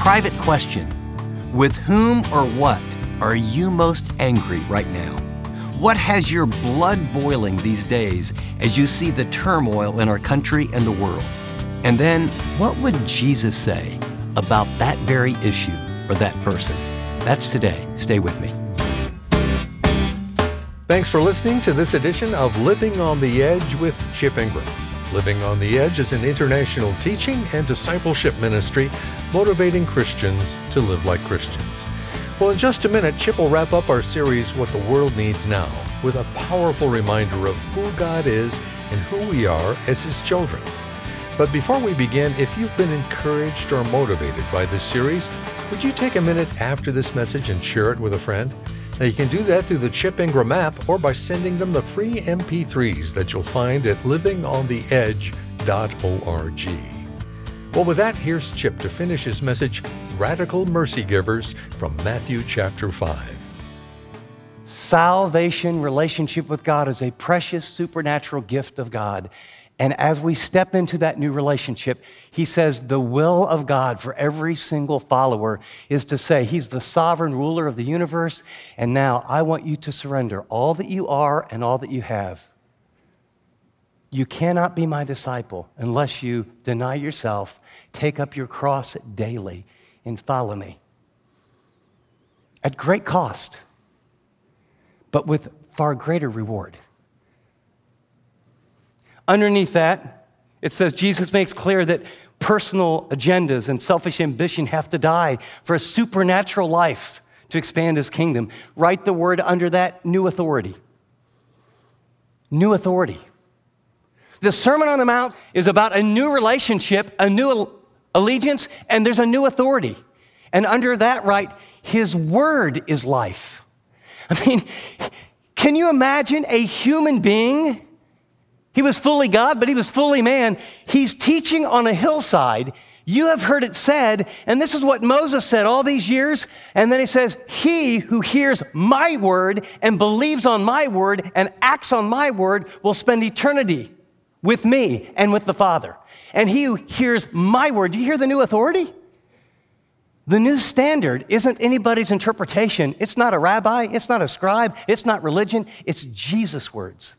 private question. With whom or what are you most angry right now? What has your blood boiling these days as you see the turmoil in our country and the world? And then, what would Jesus say about that very issue or that person? That's today. Stay with me. Thanks for listening to this edition of Living on the Edge with Chip Ingram. Living on the Edge is an international teaching and discipleship ministry motivating Christians to live like Christians. Well, in just a minute, Chip will wrap up our series, What the World Needs Now, with a powerful reminder of who God is and who we are as His children. But before we begin, if you've been encouraged or motivated by this series, would you take a minute after this message and share it with a friend? Now, you can do that through the Chip Ingram app or by sending them the free MP3s that you'll find at livingontheedge.org. Well, with that, here's Chip to finish his message, Radical Mercy Givers, from Matthew chapter 5. Salvation, relationship with God, is a precious supernatural gift of God. And as we step into that new relationship, he says the will of God for every single follower is to say, He's the sovereign ruler of the universe, and now I want you to surrender all that you are and all that you have. You cannot be my disciple unless you deny yourself, take up your cross daily, and follow me. At great cost, but with far greater reward. Underneath that, it says Jesus makes clear that personal agendas and selfish ambition have to die for a supernatural life to expand His kingdom. Write the word under that, new authority. New authority. The Sermon on the Mount is about a new relationship, a new allegiance, and there's a new authority. And under that, right, His word is life. I mean, can you imagine a human being? He was fully God, but He was fully man. He's teaching on a hillside. You have heard it said, and this is what Moses said all these years. And then he says, he who hears my word and believes on my word and acts on my word will spend eternity with me and with the Father. And he who hears my word, do you hear the new authority? The new standard isn't anybody's interpretation. It's not a rabbi. It's not a scribe. It's not religion. It's Jesus' words.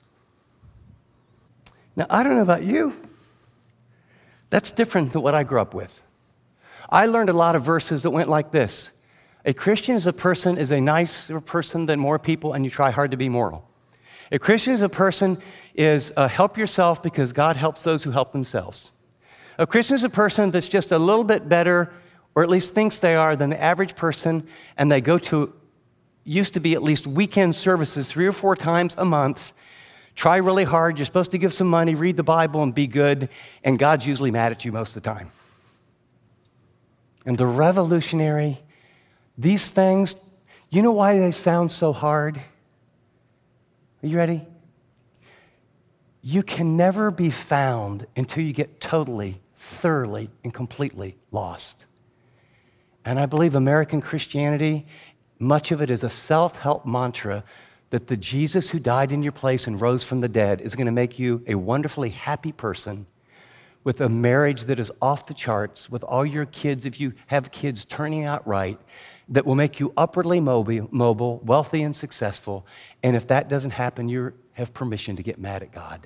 Now, I don't know about you. That's different than what I grew up with. I learned a lot of verses that went like this. A Christian is a nicer person than more people, and you try hard to be moral. A Christian is a person is help yourself because God helps those who help themselves. A Christian is a person that's just a little bit better, or at least thinks they are, than the average person, and they go to, used to be at least weekend services 3 or 4 times a month. Try really hard. You're supposed to give some money, read the Bible, and be good. And God's usually mad at you most of the time. And the revolutionary, these things, you know why they sound so hard? Are you ready? You can never be found until you get totally, thoroughly, and completely lost. And I believe American Christianity, much of it is a self-help mantra that the Jesus who died in your place and rose from the dead is going to make you a wonderfully happy person with a marriage that is off the charts, with all your kids, if you have kids, turning out right, that will make you upwardly mobile, wealthy, and successful. And if that doesn't happen, you have permission to get mad at God.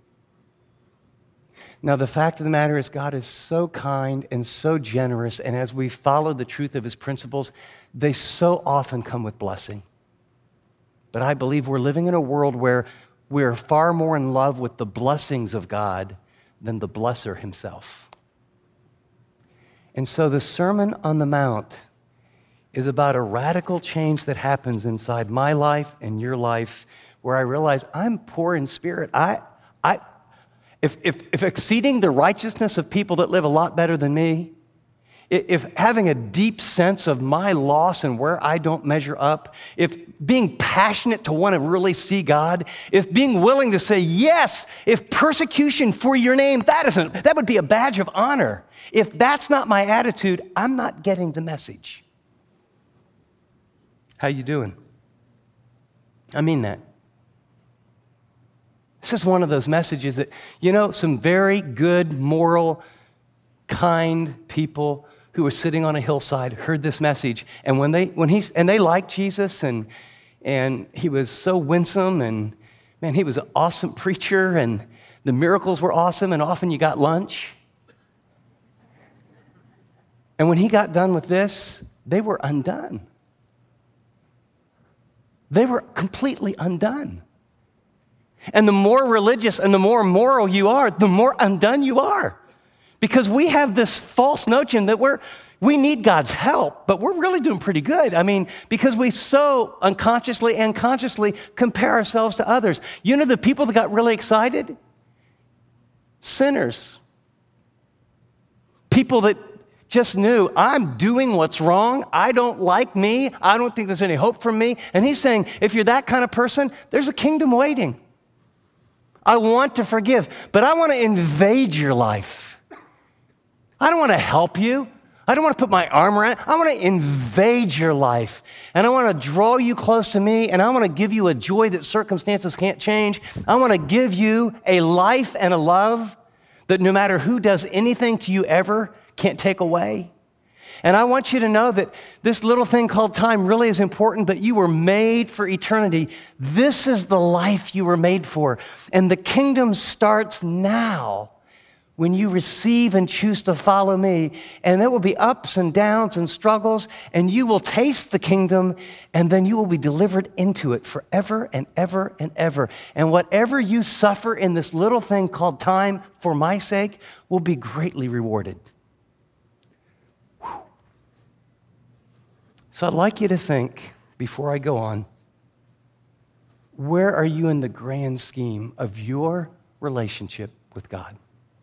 Now, the fact of the matter is God is so kind and so generous, and as we follow the truth of His principles, they so often come with blessing. But I believe we're living in a world where we're far more in love with the blessings of God than the blesser Himself. And so the Sermon on the Mount is about a radical change that happens inside my life and your life, where I realize I'm poor in spirit. If exceeding the righteousness of people that live a lot better than me, if having a deep sense of my loss and where I don't measure up, if being passionate to want to really see God, if being willing to say yes, if persecution for your name, that would be a badge of honor. If that's not my attitude, I'm not getting the message. How you doing? I mean that. This is one of those messages that, some very good, moral, kind people who were sitting on a hillside heard this message, and they liked Jesus, and he was so winsome, and man, he was an awesome preacher, and the miracles were awesome, and often you got lunch. And when he got done with this, they were undone. They were completely undone. And the more religious and the more moral you are, the more undone you are. Because we have this false notion that we need God's help, but we're really doing pretty good. I mean, because we so unconsciously and consciously compare ourselves to others. You know the people that got really excited? Sinners. People that just knew, I'm doing what's wrong. I don't like me. I don't think there's any hope for me. And he's saying, if you're that kind of person, there's a kingdom waiting. I want to forgive, but I want to invade your life. I don't want to help you. I don't want to put my arm around it. I want to invade your life. And I want to draw you close to me, and I want to give you a joy that circumstances can't change. I want to give you a life and a love that no matter who does anything to you ever, can't take away. And I want you to know that this little thing called time really is important, but you were made for eternity. This is the life you were made for. And the kingdom starts now when you receive and choose to follow me. And there will be ups and downs and struggles, and you will taste the kingdom, and then you will be delivered into it forever and ever and ever. And whatever you suffer in this little thing called time for my sake will be greatly rewarded. So I'd like you to think, before I go on, where are you in the grand scheme of your relationship with God?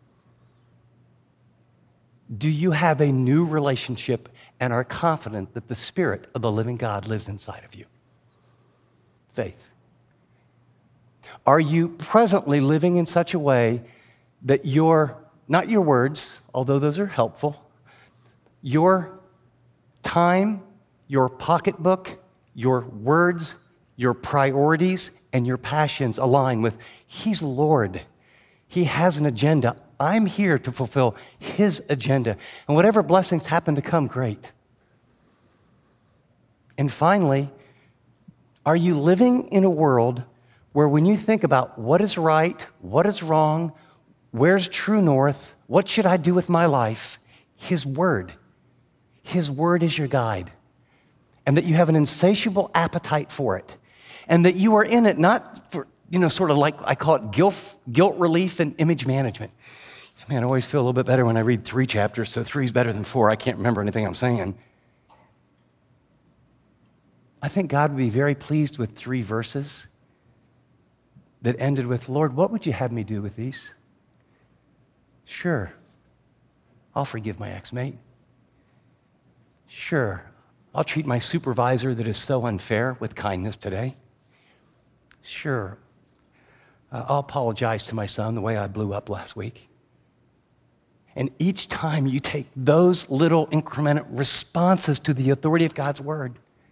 Do you have a new relationship and are confident that the Spirit of the living God lives inside of you? Faith. Are you presently living in such a way that not your words, although those are helpful, your time, your pocketbook, your words, your priorities, and your passions align with He's Lord. He has an agenda. I'm here to fulfill His agenda. And whatever blessings happen to come, great. And finally, are you living in a world where when you think about what is right, what is wrong, where's true north, what should I do with my life, His Word is your guide. And that you have an insatiable appetite for it. And that you are in it not for, sort of like I call it guilt relief and image management. Man, I always feel a little bit better when I read 3 chapters, so 3 is better than 4. I can't remember anything I'm saying. I think God would be very pleased with 3 verses that ended with, Lord, what would you have me do with these? Sure, I'll forgive my ex-mate. Sure, I'll treat my supervisor that is so unfair with kindness today. Sure, I'll apologize to my son the way I blew up last week. And each time you take those little incremental responses to the authority of God's word,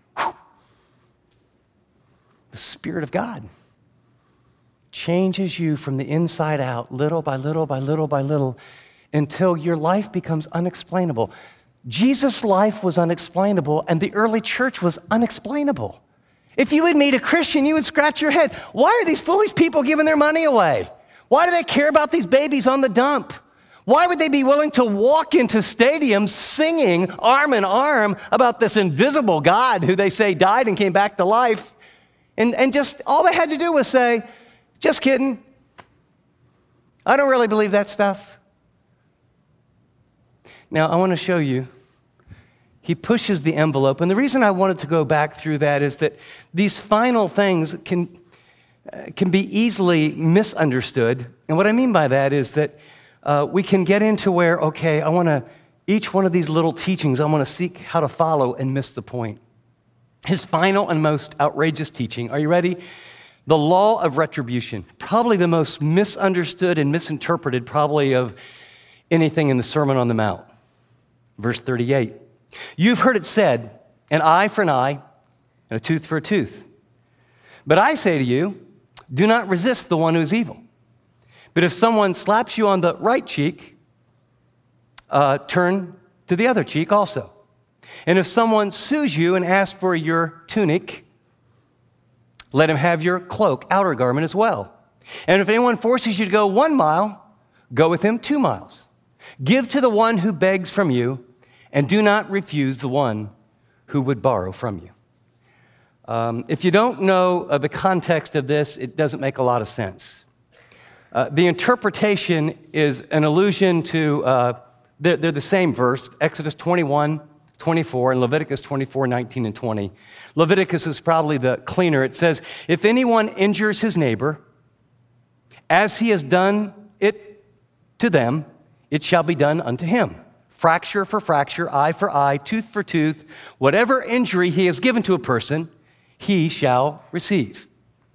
the Spirit of God changes you from the inside out, little by little by little by little, until your life becomes unexplainable. Jesus' life was unexplainable, and the early church was unexplainable. If you would meet a Christian, you would scratch your head. Why are these foolish people giving their money away? Why do they care about these babies on the dump? Why would they be willing to walk into stadiums singing arm in arm about this invisible God who they say died and came back to life? And just all they had to do was say, just kidding. I don't really believe that stuff. Now, I want to show you. He pushes the envelope. And the reason I wanted to go back through that is that these final things can be easily misunderstood. And what I mean by that is that we can get into where, okay, each one of these little teachings, I want to seek how to follow and miss the point. His final and most outrageous teaching, are you ready? The law of retribution, probably the most misunderstood and misinterpreted probably of anything in the Sermon on the Mount. Verse 38. You've heard it said, an eye for an eye and a tooth for a tooth. But I say to you, do not resist the one who is evil. But if someone slaps you on the right cheek, turn to the other cheek also. And if someone sues you and asks for your tunic, let him have your cloak, outer garment as well. And if anyone forces you to go 1 mile, go with him 2 miles. Give to the one who begs from you, and do not refuse the one who would borrow from you. If you don't know the context of this, it doesn't make a lot of sense. The interpretation is an allusion to, they're the same verse, Exodus 21, 24, and Leviticus 24, 19, and 20. Leviticus is probably the cleaner. It says, if anyone injures his neighbor, as he has done it to them, it shall be done unto him. Fracture for fracture, eye for eye, tooth for tooth, whatever injury he has given to a person, he shall receive.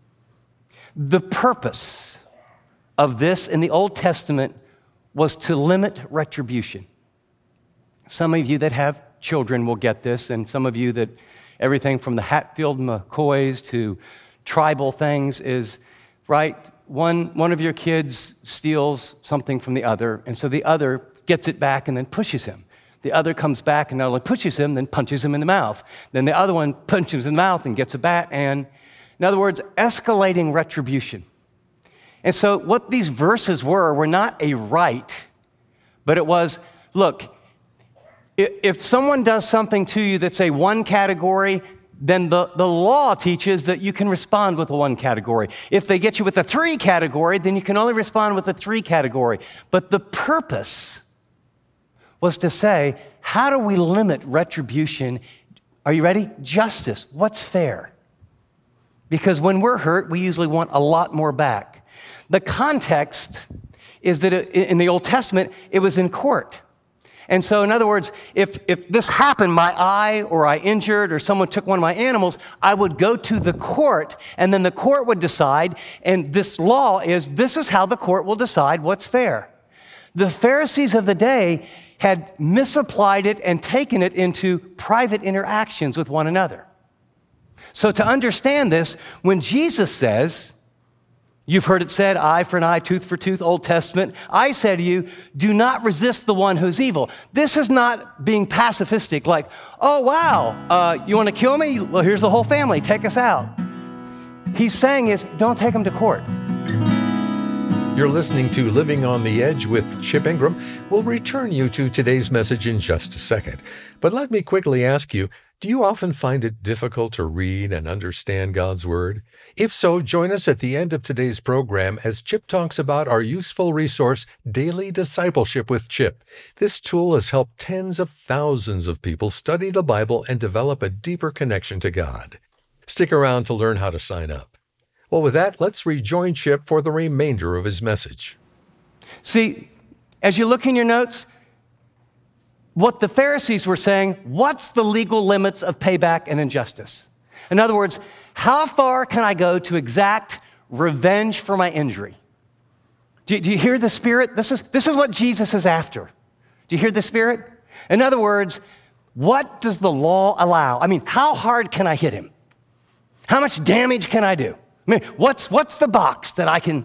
The purpose of this in the Old Testament was to limit retribution. Some of you that have children will get this, and some of you that everything from the Hatfield McCoys to tribal things is, right, one of your kids steals something from the other, and so the other gets it back and then pushes him. The other comes back and not only pushes him, then punches him in the mouth. Then the other one punches him in the mouth and gets a bat, and in other words, escalating retribution. And so what these verses were not a right, but it was, look, if someone does something to you that's a 1 category, then the law teaches that you can respond with a 1 category. If they get you with a 3 category, then you can only respond with a 3 category. But the purpose was to say, how do we limit retribution? Are you ready? Justice. What's fair? Because when we're hurt, we usually want a lot more back. The context is that in the Old Testament, it was in court. And so, in other words, if this happened, my eye or I injured or someone took one of my animals, I would go to the court, and then the court would decide, and this law is, this is how the court will decide what's fair. The Pharisees of the day had misapplied it and taken it into private interactions with one another. So to understand this, when Jesus says, you've heard it said, eye for an eye, tooth for tooth, Old Testament. I say to you, do not resist the one who's evil. This is not being pacifistic, like, oh, wow, you want to kill me? Well, here's the whole family. Take us out. He's saying is, don't take them to court. You're listening to Living on the Edge with Chip Ingram. We'll return you to today's message in just a second. But let me quickly ask you, do you often find it difficult to read and understand God's Word? If so, join us at the end of today's program as Chip talks about our useful resource, Daily Discipleship with Chip. This tool has helped tens of thousands of people study the Bible and develop a deeper connection to God. Stick around to learn how to sign up. Well, with that, let's rejoin Chip for the remainder of his message. See, as you look in your notes, what the Pharisees were saying, what's the legal limits of payback and injustice? In other words, how far can I go to exact revenge for my injury? Do you hear the Spirit? This is what Jesus is after. Do you hear the Spirit? In other words, what does the law allow? I mean, how hard can I hit him? How much damage can I do? I mean, what's the box that I can...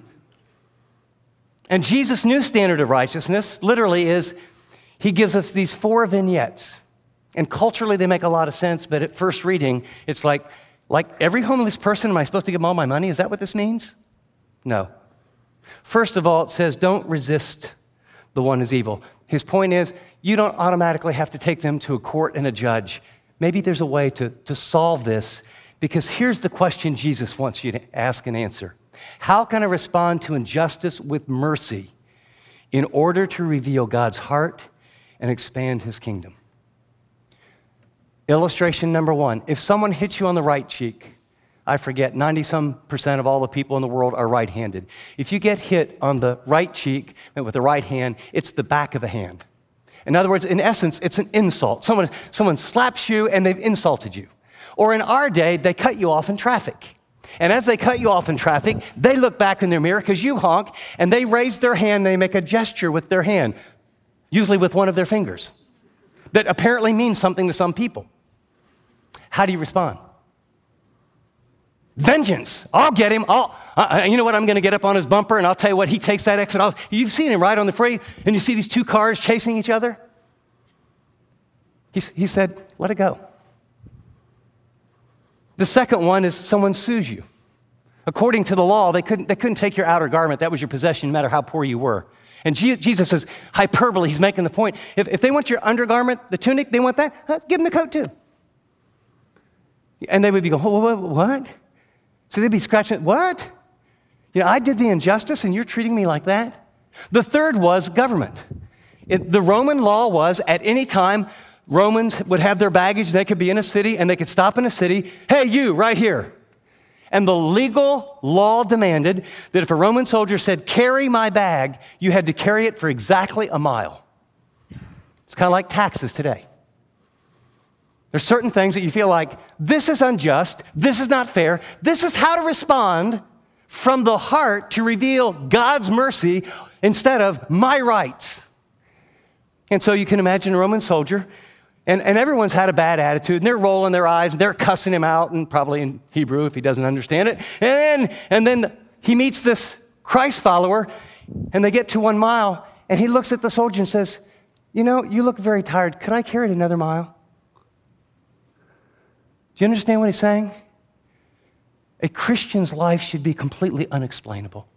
And Jesus' new standard of righteousness literally is, he gives us these 4 vignettes. And culturally, they make a lot of sense, but at first reading, it's like every homeless person, am I supposed to give them all my money? Is that what this means? No. First of all, it says, don't resist the one who's evil. His point is, you don't automatically have to take them to a court and a judge. Maybe there's a way to solve this, because here's the question Jesus wants you to ask and answer. How can I respond to injustice with mercy in order to reveal God's heart and expand his kingdom? Illustration number 1. If someone hits you on the right cheek, I forget, 90-some% of all the people in the world are right-handed. If you get hit on the right cheek with the right hand, it's the back of a hand. In other words, in essence, it's an insult. Someone slaps you and they've insulted you. Or in our day, they cut you off in traffic. And as they cut you off in traffic, they look back in their mirror because you honk, and they raise their hand, they make a gesture with their hand, usually with one of their fingers, that apparently means something to some people. How do you respond? Vengeance. I'll get him. You know what? I'm going to get up on his bumper, and I'll tell you what, he takes that exit off. You've seen him right on the freeway, and you see these 2 cars chasing each other? He said, let it go. The second one is someone sues you. According to the law, they couldn't take your outer garment. That was your possession, no matter how poor you were. And Jesus says, hyperbole, he's making the point. If they want your undergarment, the tunic, they want that, give them the coat too. And they would be going, what? So they'd be scratching, what? I did the injustice and you're treating me like that? The third was government. The Roman law was at any time, Romans would have their baggage, they could be in a city and they could stop in a city. Hey, you, right here. And the legal law demanded that if a Roman soldier said, carry my bag, you had to carry it for exactly a mile. It's kind of like taxes today. There's certain things that you feel like, this is unjust, this is not fair, this is how to respond from the heart to reveal God's mercy instead of my rights. And so you can imagine a Roman soldier, and everyone's had a bad attitude, and they're rolling their eyes, and they're cussing him out, and probably in Hebrew if he doesn't understand it. And then he meets this Christ follower, and they get to 1 mile, and he looks at the soldier and says, you look very tired. Could I carry it another mile? Do you understand what he's saying? A Christian's life should be completely unexplainable.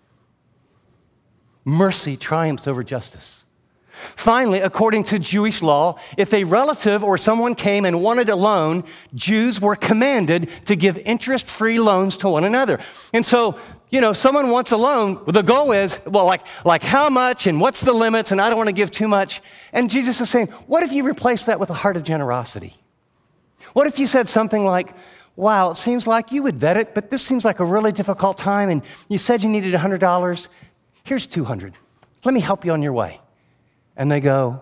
Mercy triumphs over justice. Finally, according to Jewish law, if a relative or someone came and wanted a loan, Jews were commanded to give interest-free loans to one another. And so, someone wants a loan, the goal is, like how much and what's the limits, and I don't want to give too much. And Jesus is saying, what if you replace that with a heart of generosity? What if you said something like, wow, it seems like you would vet it, but this seems like a really difficult time, and you said you needed $100. Here's $200. Let me help you on your way. And they go,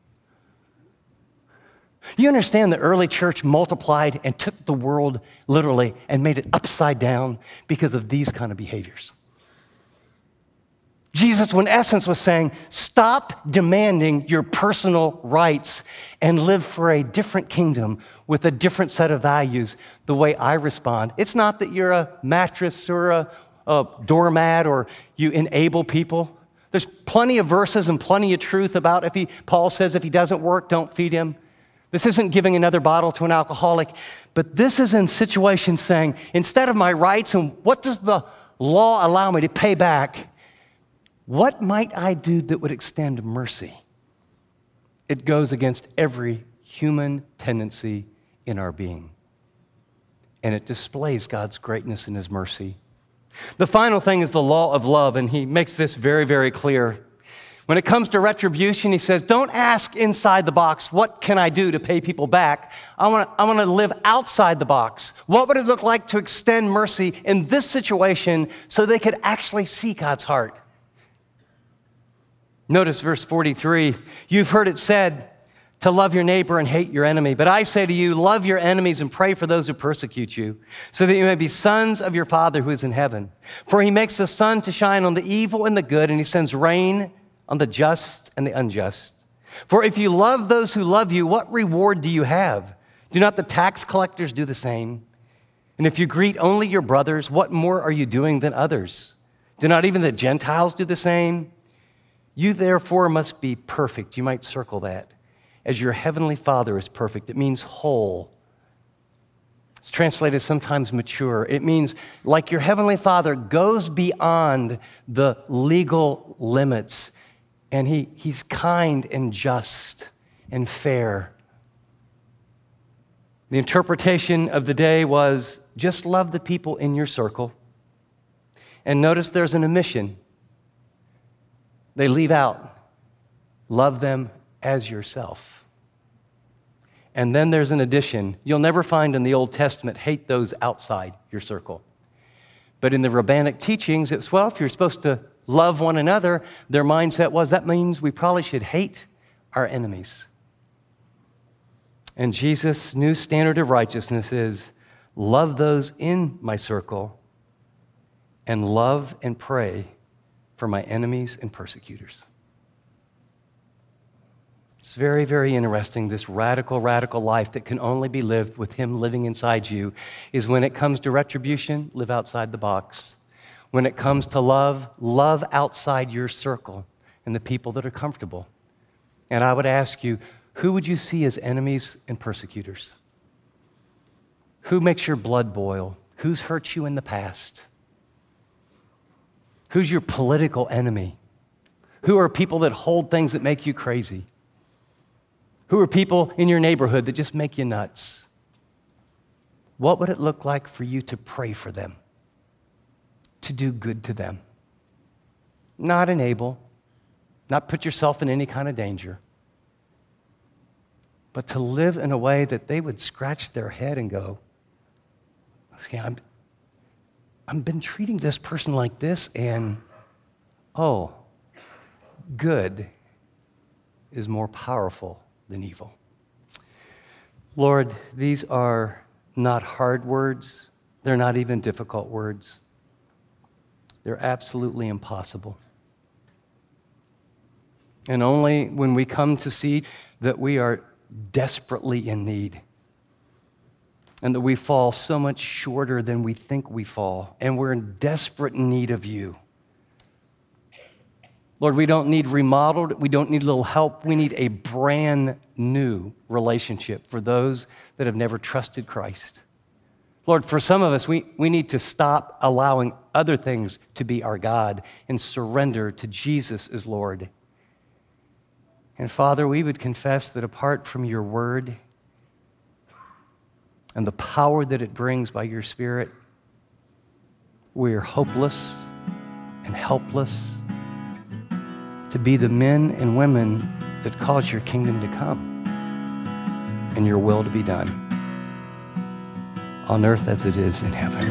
you understand the early church multiplied and took the world literally and made it upside down because of these kind of behaviors. Jesus, in essence, was saying, stop demanding your personal rights and live for a different kingdom with a different set of values the way I respond. It's not that you're a mattress or a doormat or you enable people. There's plenty of verses and plenty of truth about Paul says if he doesn't work, don't feed him. This isn't giving another bottle to an alcoholic, but this is in situations saying, instead of my rights and what does the law allow me to pay back, what might I do that would extend mercy? It goes against every human tendency in our being. And it displays God's greatness and his mercy. The final thing is the law of love, and he makes this very, very clear. When it comes to retribution, he says, don't ask inside the box, what can I do to pay people back? I want to live outside the box. What would it look like to extend mercy in this situation so they could actually see God's heart? Notice verse 43, you've heard it said to love your neighbor and hate your enemy. But I say to you, love your enemies and pray for those who persecute you, so that you may be sons of your Father who is in heaven. For he makes the sun to shine on the evil and the good, and he sends rain on the just and the unjust. For if you love those who love you, what reward do you have? Do not the tax collectors do the same? And if you greet only your brothers, what more are you doing than others? Do not even the Gentiles do the same? You therefore must be perfect. You might circle that. As your heavenly Father is perfect. It means whole. It's translated sometimes mature. It means like your heavenly Father goes beyond the legal limits, and he's kind and just and fair. The interpretation of the day was just love the people in your circle. And notice there's an omission. They leave out, love them as yourself. And then there's an addition. You'll never find in the Old Testament, hate those outside your circle. But in the rabbinic teachings, it's, well, if you're supposed to love one another, their mindset was, that means we probably should hate our enemies. And Jesus' new standard of righteousness is, love those in my circle and love and pray for my enemies and persecutors. It's very, very interesting. This radical, radical life that can only be lived with him living inside you is when it comes to retribution, live outside the box. When it comes to love, love outside your circle and the people that are comfortable. And I would ask you, who would you see as enemies and persecutors? Who makes your blood boil? Who's hurt you in the past? Who's your political enemy? Who are people that hold things that make you crazy? Who are people in your neighborhood that just make you nuts? What would it look like for you to pray for them? To do good to them? Not enable, not put yourself in any kind of danger, but to live in a way that they would scratch their head and go, okay, I've been treating this person like this, and oh, good is more powerful than evil. Lord, these are not hard words. They're not even difficult words. They're absolutely impossible. And only when we come to see that we are desperately in need and that we fall so much shorter than we think we fall, and we're in desperate need of you. Lord, we don't need remodeled, we don't need a little help, we need a brand new relationship for those that have never trusted Christ. Lord, for some of us, we need to stop allowing other things to be our God and surrender to Jesus as Lord. And Father, we would confess that apart from your word and the power that it brings by your Spirit, we are hopeless and helpless to be the men and women that cause your kingdom to come and your will to be done on earth as it is in heaven.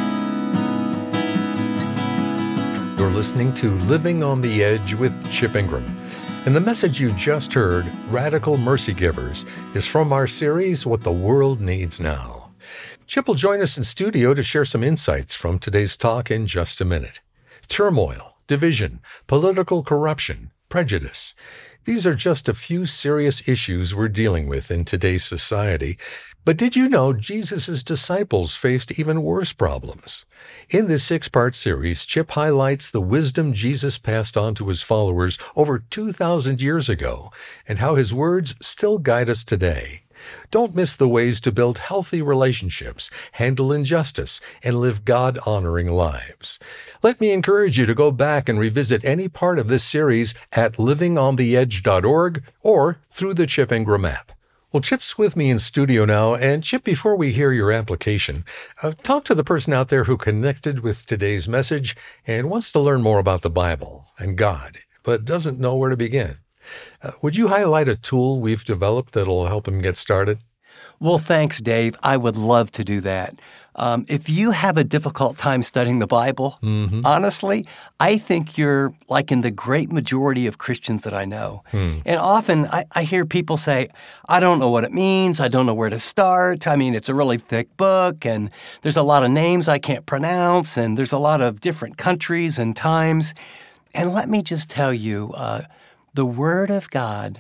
You're listening to Living on the Edge with Chip Ingram. And the message you just heard, Radical Mercy Givers, is from our series, What the World Needs Now. Chip will join us in studio to share some insights from today's talk in just a minute. Turmoil, division, political corruption, prejudice. These are just a few serious issues we're dealing with in today's society. But did you know Jesus' disciples faced even worse problems? In this 6-part series, Chip highlights the wisdom Jesus passed on to his followers over 2,000 years ago and how his words still guide us today. Don't miss the ways to build healthy relationships, handle injustice, and live God-honoring lives. Let me encourage you to go back and revisit any part of this series at livingontheedge.org or through the Chip Ingram app. Well, Chip's with me in studio now, and Chip, before we hear your application, talk to the person out there who connected with today's message and wants to learn more about the Bible and God, but doesn't know where to begin. Would you highlight a tool we've developed that'll help him get started? Well, thanks, Dave. I would love to do that. If you have a difficult time studying the Bible, honestly, I think you're like in the great majority of Christians that I know. And often I hear people say, I don't know what it means. I don't know where to start. I mean, it's a really thick book, and there's a lot of names I can't pronounce, and there's a lot of different countries and times. And let me just tell you, the Word of God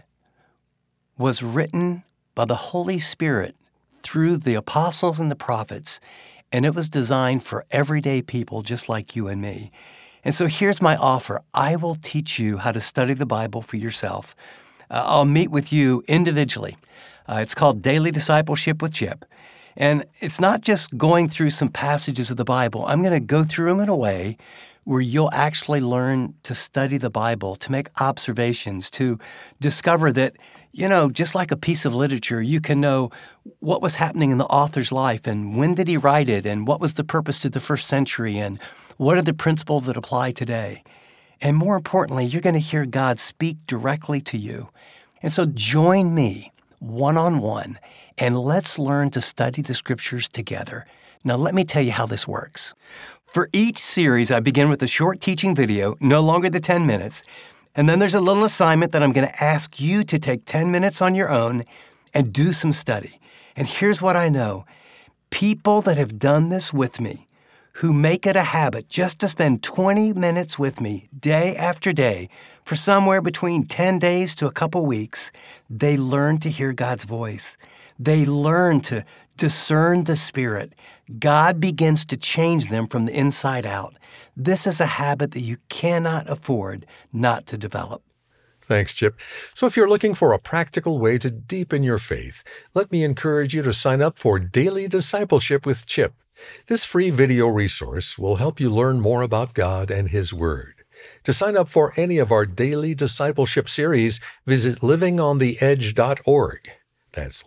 was written by the Holy Spirit through the apostles and the prophets, and it was designed for everyday people just like you and me. And so here's my offer. I will teach you how to study the Bible for yourself. I'll meet with you individually. It's called Daily Discipleship with Chip. And it's not just going through some passages of the Bible. I'm going to go through them in a way where you'll actually learn to study the Bible, to make observations, to discover that, you know, just like a piece of literature, you can know what was happening in the author's life and when did he write it and what was the purpose to the first century and what are the principles that apply today. And more importantly, you're going to hear God speak directly to you. And so join me one-on-one and let's learn to study the Scriptures together. Now, let me tell you how this works. For each series, I begin with a short teaching video, no longer than 10 minutes, and then there's a little assignment that I'm going to ask you to take 10 minutes on your own and do some study. And here's what I know. People that have done this with me, who make it a habit just to spend 20 minutes with me day after day for somewhere between 10 days to a couple weeks, they learn to hear God's voice. They learn to discern the Spirit. God begins to change them from the inside out. This is a habit that you cannot afford not to develop. Thanks, Chip. So if you're looking for a practical way to deepen your faith, let me encourage you to sign up for Daily Discipleship with Chip. This free video resource will help you learn more about God and His Word. To sign up for any of our daily discipleship series, visit livingontheedge.org. That's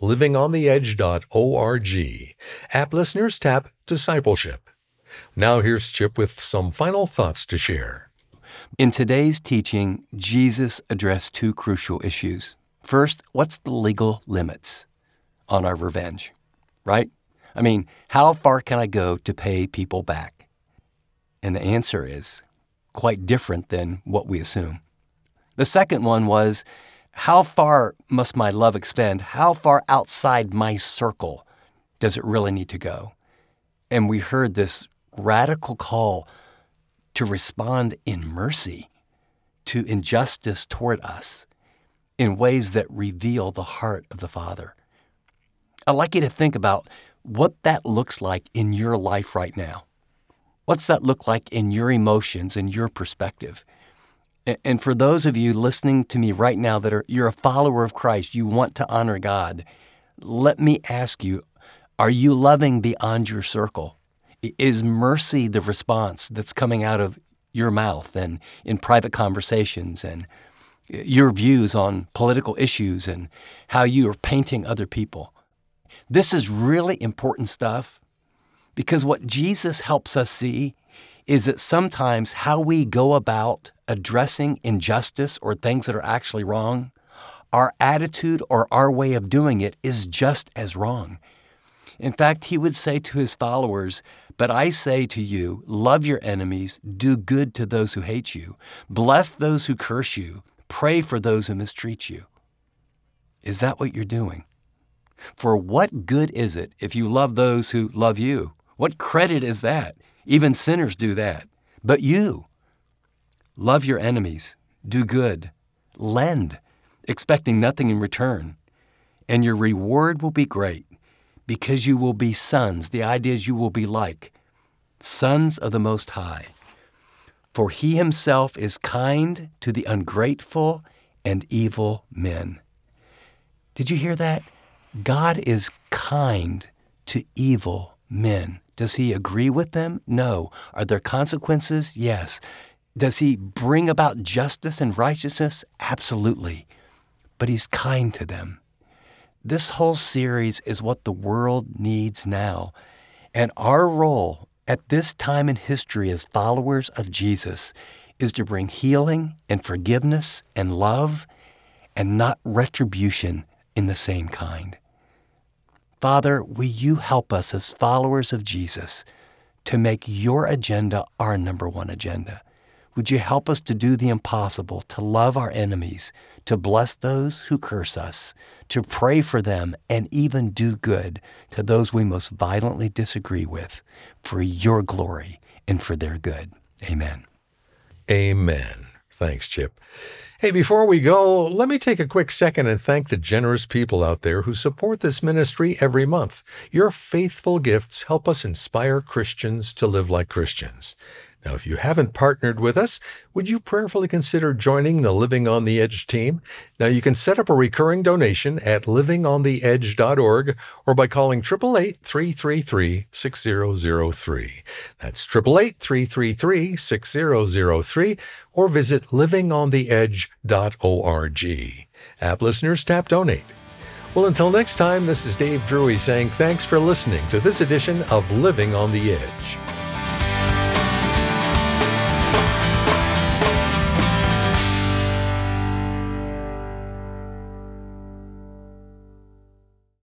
livingontheedge.org. App listeners tap Discipleship. Now here's Chip with some final thoughts to share. In today's teaching, Jesus addressed two crucial issues. First, what's the legal limits on our revenge, right? I mean, how far can I go to pay people back? And the answer is quite different than what we assume. The second one was, how far must my love extend? How far outside my circle does it really need to go? And we heard this radical call to respond in mercy to injustice toward us in ways that reveal the heart of the Father. I'd like you to think about what that looks like in your life right now. What's that look like in your emotions and your perspective? And for those of you listening to me right now you're a follower of Christ, you want to honor God, let me ask you, are you loving beyond your circle? Is mercy the response that's coming out of your mouth and in private conversations and your views on political issues and how you are painting other people? This is really important stuff because what Jesus helps us see is that sometimes how we go about addressing injustice or things that are actually wrong, our attitude or our way of doing it is just as wrong. In fact, he would say to his followers, "But I say to you, love your enemies, do good to those who hate you, bless those who curse you, pray for those who mistreat you." Is that what you're doing? For what good is it if you love those who love you? What credit is that? Even sinners do that. But you, love your enemies, do good, lend, expecting nothing in return, and your reward will be great because you will be sons. The idea is you will be like sons of the Most High. For he himself is kind to the ungrateful and evil men. Did you hear that? God is kind to evil men. Does he agree with them? No. Are there consequences? Yes. Does he bring about justice and righteousness? Absolutely. But he's kind to them. This whole series is what the world needs now. And our role at this time in history as followers of Jesus is to bring healing and forgiveness and love and not retribution in the same kind. Father, will you help us as followers of Jesus to make your agenda our number one agenda? Would you help us to do the impossible, to love our enemies, to bless those who curse us, to pray for them, and even do good to those we most violently disagree with, for your glory and for their good. Amen. Amen. Thanks, Chip. Hey, before we go, let me take a quick second and thank the generous people out there who support this ministry every month. Your faithful gifts help us inspire Christians to live like Christians. Now, if you haven't partnered with us, would you prayerfully consider joining the Living on the Edge team? Now, you can set up a recurring donation at livingontheedge.org or by calling 888-333-6003. That's 888-333-6003 or visit livingontheedge.org. App listeners, tap donate. Well, until next time, this is Dave Drury saying thanks for listening to this edition of Living on the Edge.